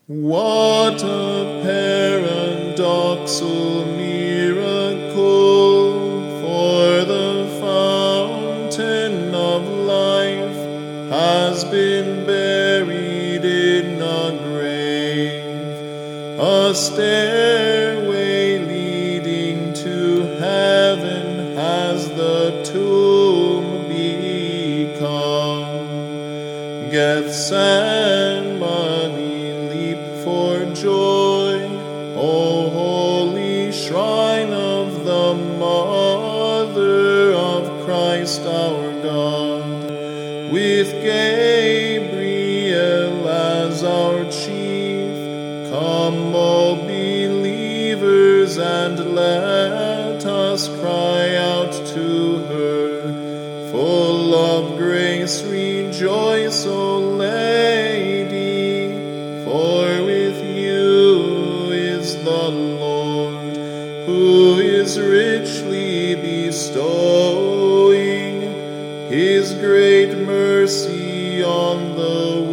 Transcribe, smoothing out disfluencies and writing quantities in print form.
What a paradoxal miracle, for the fountain of life has been buried in a grave. A stairway leading to heaven has the tomb become. Gethsemane, for joy, O holy shrine of the Mother of Christ our God, with Gabriel as our chief. Come, O believers, and let us cry out to her. Full of grace, rejoice, O Lady, for with you is the Lord, who is richly bestowing His great mercy on the